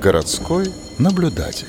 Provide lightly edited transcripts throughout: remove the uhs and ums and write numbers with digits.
Городской наблюдатель.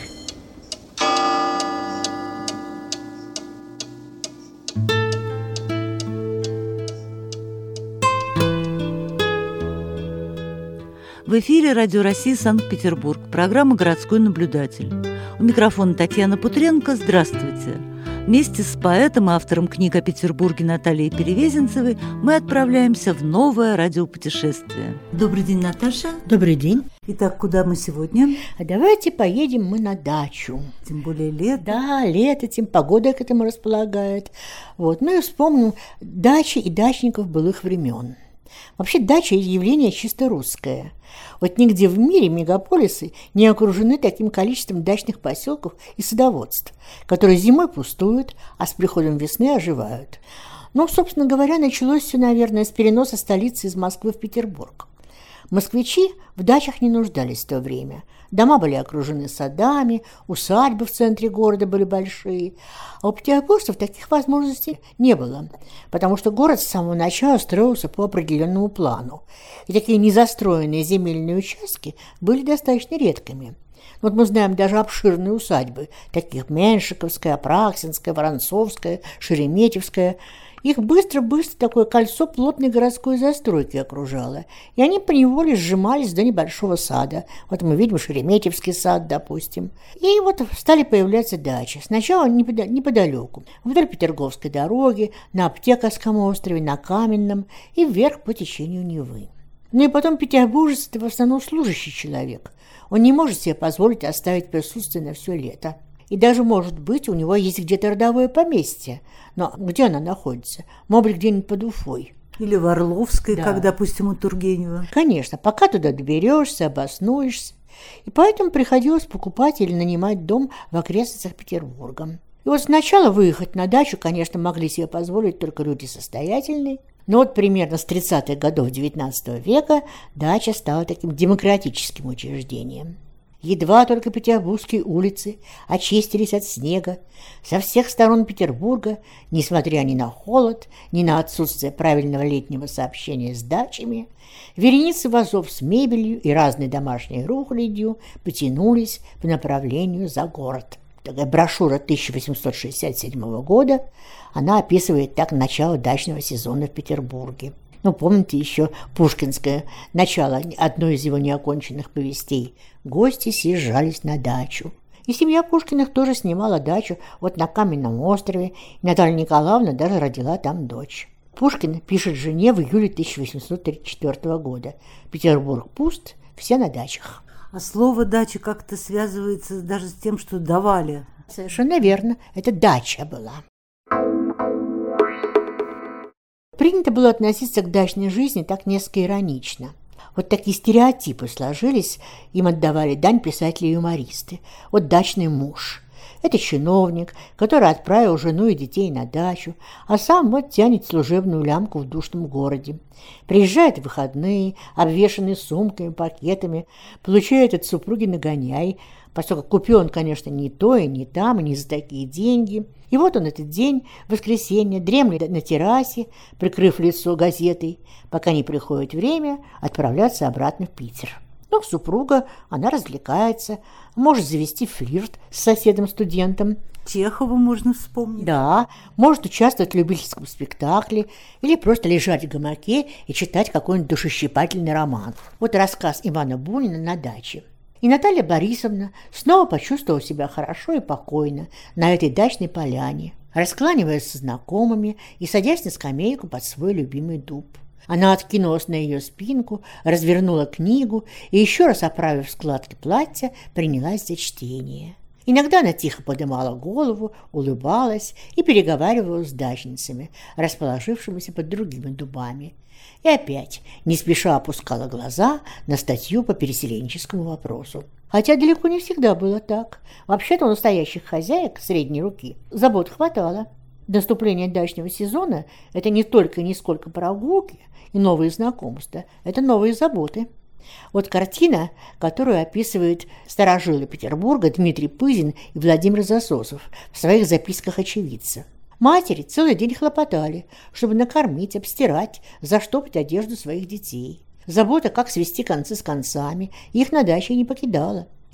В эфире Радио России Санкт-Петербург, программа «Городской наблюдатель». У микрофона Татьяна Путренко. Здравствуйте. Вместе с поэтом и автором книг о Петербурге Натальей Перевезенцевой мы отправляемся в новое радиопутешествие. Добрый день, Наташа. Добрый день. Итак, куда мы сегодня? А давайте поедем мы на дачу. Тем более лето. Да, лето, тем погода к этому располагает. Ну и вспомним дачи и дачников былых времен. Вообще дача – явление чисто русское. Нигде в мире мегаполисы не окружены таким количеством дачных поселков и садоводств, которые зимой пустуют, а с приходом весны оживают. Собственно говоря, началось все, наверное, с переноса столицы из Москвы в Петербург. Москвичи в дачах не нуждались в то время. Дома были окружены садами, усадьбы в центре города были большие. А у петербуржцев таких возможностей не было, потому что город с самого начала строился по определенному плану. И такие незастроенные земельные участки были достаточно редкими. Мы знаем даже обширные усадьбы, таких Меншиковская, Апраксинская, Воронцовская, Шереметьевская. Их быстро-быстро такое кольцо плотной городской застройки окружало, и они поневоле сжимались до небольшого сада. Мы видим Шереметьевский сад, допустим. И стали появляться дачи. Сначала неподалеку, вдоль Петерговской дороги, на Аптекарском острове, на Каменном и вверх по течению Невы. И потом петербуржец – это в основном служащий человек. Он не может себе позволить оставить присутствие на все лето. И даже, может быть, у него есть где-то родовое поместье. Но где оно находится? Может быть, где-нибудь под Уфой. Или в Орловской, да. Как, допустим, у Тургенева. Конечно, пока туда доберешься, обоснуешься. И поэтому приходилось покупать или нанимать дом в окрестностях Петербурга. И сначала выехать на дачу, конечно, могли себе позволить только люди состоятельные. Но примерно с 30-х годов XIX века дача стала таким демократическим учреждением. Едва только петербургские улицы очистились от снега, со всех сторон Петербурга, несмотря ни на холод, ни на отсутствие правильного летнего сообщения с дачами, вереницы вазов с мебелью и разной домашней рухлядью потянулись по направлению за город. Такая брошюра 1867 года, она описывает так начало дачного сезона в Петербурге. Помните еще пушкинское начало одной из его неоконченных повестей. Гости съезжались на дачу. И семья Пушкиных тоже снимала дачу на Каменном острове. Наталья Николаевна даже родила там дочь. Пушкин пишет жене в июле 1834 года. Петербург пуст, все на дачах. А слово «дача» как-то связывается даже с тем, что давали. Совершенно верно, это дача была. Принято было относиться к дачной жизни так несколько иронично. Такие стереотипы сложились, им отдавали дань писатели и юмористы. Дачный муж. Это чиновник, который отправил жену и детей на дачу, а сам тянет служебную лямку в душном городе. Приезжает в выходные, обвешанный сумками, пакетами, получает от супруги нагоняй, поскольку купил он, конечно, не то и не там, и не за такие деньги. И он этот день, воскресенье, дремлет на террасе, прикрыв лицо газетой, пока не приходит время отправляться обратно в Питер. Супруга, она развлекается, может завести флирт с соседом-студентом. Чехова можно вспомнить. Да, может участвовать в любительском спектакле или просто лежать в гамаке и читать какой-нибудь душещипательный роман. Рассказ Ивана Бунина на даче. И Наталья Борисовна снова почувствовала себя хорошо и покойно на этой дачной поляне, раскланиваясь со знакомыми и садясь на скамейку под свой любимый дуб. Она откинулась на ее спинку, развернула книгу и, еще раз оправив складки платья, принялась за чтение. Иногда она тихо поднимала голову, улыбалась и переговаривала с дачницами, расположившимися под другими дубами. И опять не спеша опускала глаза на статью по переселенческому вопросу. Хотя далеко не всегда было так. Вообще-то у настоящих хозяек средней руки забот хватало. Наступление дачного сезона – это не только и не сколько прогулки и новые знакомства, это новые заботы. Картина, которую описывают старожилы Петербурга Дмитрий Пызин и Владимир Засосов в своих записках очевидца. Матери целый день хлопотали, чтобы накормить, обстирать, заштопать одежду своих детей. Забота, как свести концы с концами, их на даче не покидала.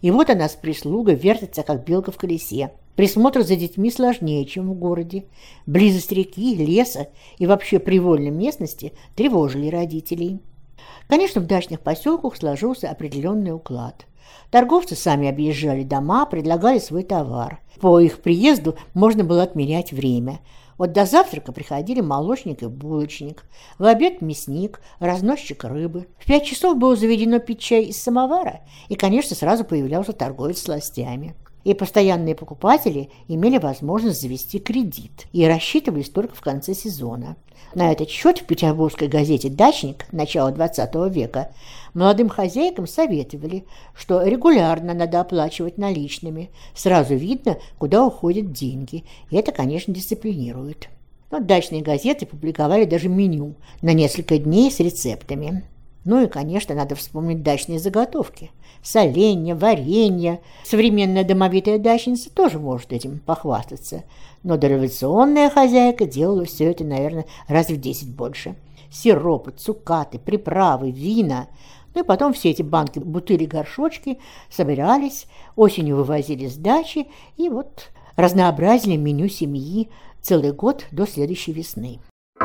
И вот она с прислугой вертится, как белка в колесе. Присмотр за детьми сложнее, чем в городе. Близость реки, леса и вообще привольной местности тревожили родителей. Конечно, в дачных поселках сложился определенный уклад. Торговцы сами объезжали дома, предлагали свой товар. По их приезду можно было отмерять время. Вот до завтрака приходили молочник и булочник, в обед мясник, разносчик рыбы. В 5 часов было заведено пить чай из самовара, и, конечно, сразу появлялся торговец сластями. И постоянные покупатели имели возможность завести кредит и рассчитывались только в конце сезона. На этот счет в петербургской газете «Дачник» начала XX века молодым хозяйкам советовали, что регулярно надо оплачивать наличными. Сразу видно, куда уходят деньги, и это, конечно, дисциплинирует. Но дачные газеты публиковали даже меню на несколько дней с рецептами. Ну и, конечно, надо вспомнить дачные заготовки. Соленья, варенье. Современная домовитая дачница тоже может этим похвастаться. Но дореволюционная хозяйка делала все это, наверное, раз в 10 больше. Сиропы, цукаты, приправы, вина. Ну и потом все эти банки, бутыли, горшочки собирались, осенью вывозили с дачи и вот разнообразили меню семьи целый год до следующей весны.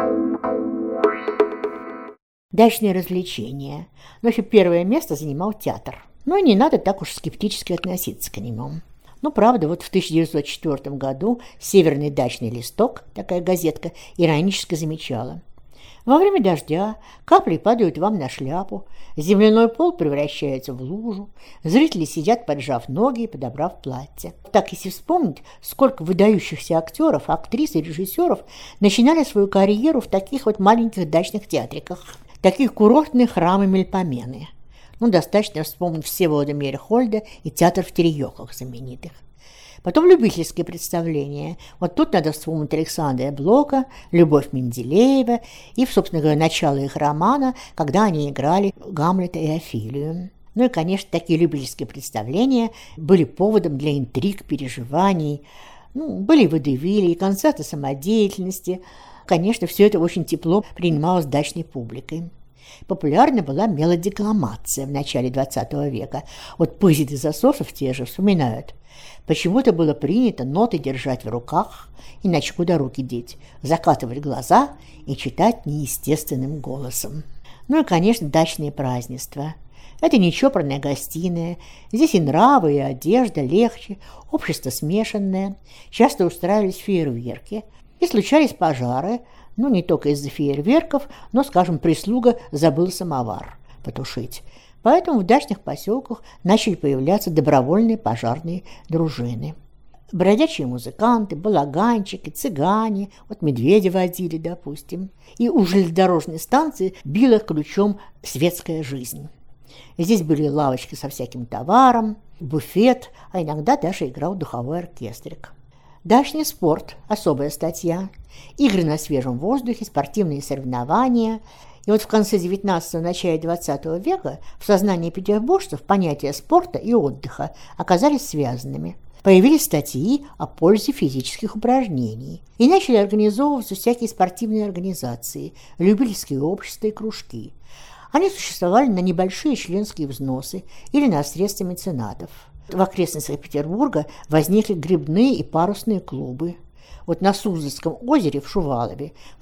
Дачные развлечения. Но еще первое место занимал театр. Но и не надо так уж скептически относиться к нему. Ну, правда, вот в 1904 году «Северный дачный листок», такая газетка, иронически замечала: во время дождя капли падают вам на шляпу, земляной пол превращается в лужу, зрители сидят, поджав ноги и подобрав платья. Так, если вспомнить, сколько выдающихся актеров, актрис и режиссеров начинали свою карьеру в таких вот маленьких дачных театриках, такие курортные храмы-мельпомены. Ну, достаточно вспомнить Всеволода Мейерхольда и театр в Терьёках знаменитых. Потом любительские представления. Вот тут надо вспомнить Александра Блока, Любовь Менделеева и, собственно говоря, начало их романа, когда они играли Гамлета и Офелию. Ну и, конечно, такие любительские представления были поводом для интриг, переживаний. Ну, были водевили и концерты самодеятельности. Конечно, все это очень тепло принималось дачной публикой. Популярна была мелодекламация в начале XX века. Вот Пызит и Засосов те же вспоминают. Почему-то было принято ноты держать в руках, иначе куда руки деть, закатывать глаза и читать неестественным голосом. Ну и, конечно, дачные празднества. Это не чопорная гостиная, здесь и нравы, и одежда легче, общество смешанное, часто устраивались фейерверки и случались пожары. Ну, не только из-за фейерверков, но, скажем, прислуга забыла самовар потушить. Поэтому в дачных поселках начали появляться добровольные пожарные дружины. Бродячие музыканты, балаганчики, цыгане, вот медведя водили, допустим. И у железнодорожной станции била ключом светская жизнь. Здесь были лавочки со всяким товаром, буфет, а иногда даже играл духовой оркестрик. Дачный спорт – особая статья. Игры на свежем воздухе, спортивные соревнования. И вот в конце XIX – начале XX века в сознании петербуржцев понятия спорта и отдыха оказались связанными. Появились статьи о пользе физических упражнений. И начали организовываться всякие спортивные организации, любительские общества и кружки. Они существовали на небольшие членские взносы или на средства меценатов. В окрестностях Петербурга возникли грибные и парусные клубы. Вот на Суздальском озере в Шувалове в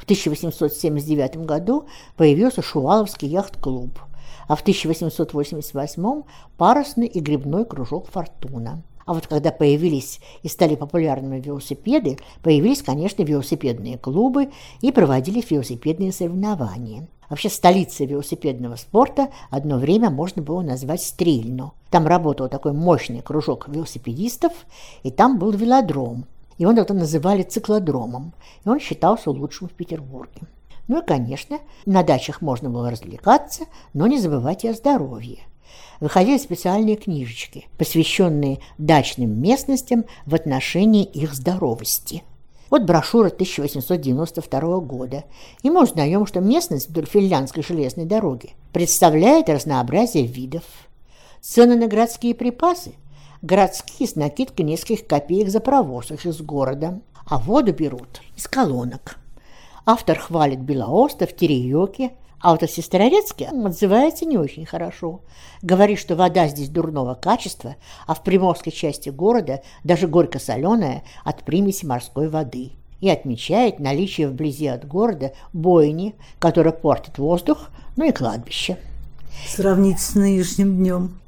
1879 году появился Шуваловский яхт-клуб, а в 1888 парусный и грибной кружок «Фортуна». А вот когда появились и стали популярными велосипеды, появились, конечно, велосипедные клубы и проводились велосипедные соревнования. Вообще столицей велосипедного спорта одно время можно было назвать Стрельну. Там работал такой мощный кружок велосипедистов, и там был велодром. И он это называли циклодромом, и он считался лучшим в Петербурге. Ну и, конечно, на дачах можно было развлекаться, но не забывать и о здоровье. Выходили специальные книжечки, посвященные дачным местностям в отношении их здоровости. Вот брошюра 1892 года, и мы узнаем, что местность вдоль Финляндской железной дороги представляет разнообразие видов. Цены на городские припасы – городские с накидкой нескольких копеек за провоз их из города, а воду берут из колонок. Автор хвалит Белоостров, Терейоки, А вот о Сестрорецке отзывается не очень хорошо. Говорит, что вода здесь дурного качества, а в приморской части города даже горько-соленая от примеси морской воды. И отмечает наличие вблизи от города бойни, которая портит воздух, ну и кладбище. Сравнить с нынешним днем.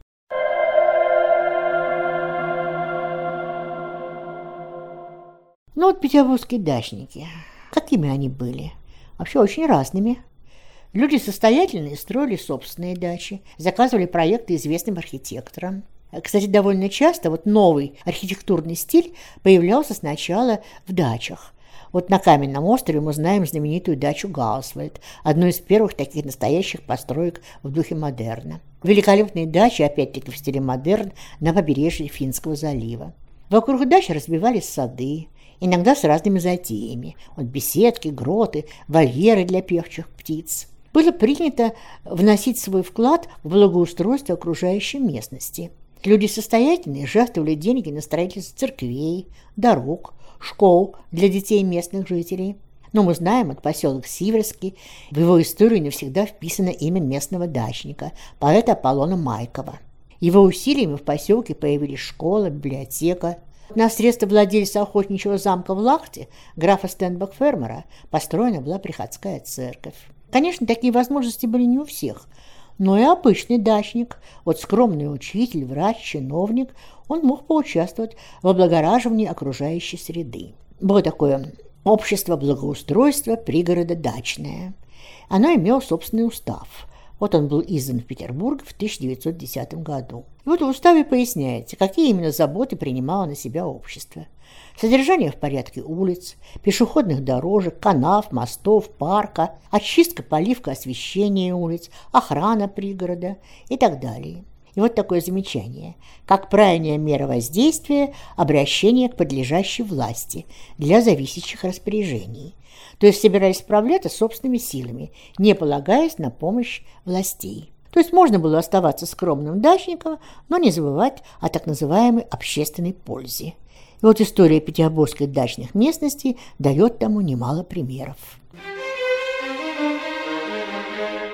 Ну вот петербургские дачники. Какими они были? Вообще очень разными. Люди состоятельные строили собственные дачи, заказывали проекты известным архитекторам. Кстати, довольно часто вот новый архитектурный стиль появлялся сначала в дачах. Вот на Каменном острове мы знаем знаменитую дачу Гаусвальд, одну из первых таких настоящих построек в духе модерна. Великолепные дачи, опять-таки в стиле модерн, на побережье Финского залива. Вокруг дач разбивались сады, иногда с разными затеями. Вот беседки, гроты, вольеры для певчих птиц. Было принято вносить свой вклад в благоустройство окружающей местности. Люди состоятельные жертвовали деньги на строительство церквей, дорог, школ для детей местных жителей. Но мы знаем от поселка Сиверский, в его историю навсегда вписано имя местного дачника, поэта Аполлона Майкова. Его усилиями в поселке появились школа, библиотека. На средства владельца охотничьего замка в Лахте, графа Стенбок-Фермера, построена была приходская церковь. Конечно, такие возможности были не у всех, но и обычный дачник, вот скромный учитель, врач, чиновник, он мог поучаствовать в облагораживании окружающей среды. Было такое общество благоустройства пригорода дачное. Оно имело собственный устав. Вот он был издан в Петербурге в 1910 году. И вот в уставе поясняется, какие именно заботы принимало на себя общество. Содержание в порядке улиц, пешеходных дорожек, канав, мостов, парка, очистка, поливка, освещение улиц, охрана пригорода и так далее. И вот такое замечание. Как правильная мера воздействия – обращение к подлежащей власти для зависящих распоряжений. То есть собирались справляться собственными силами, не полагаясь на помощь властей. То есть можно было оставаться скромным дачником, но не забывать о так называемой общественной пользе. И вот история петербургской дачных местностей дает тому немало примеров.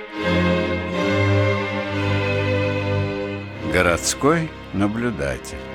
Городской наблюдатель.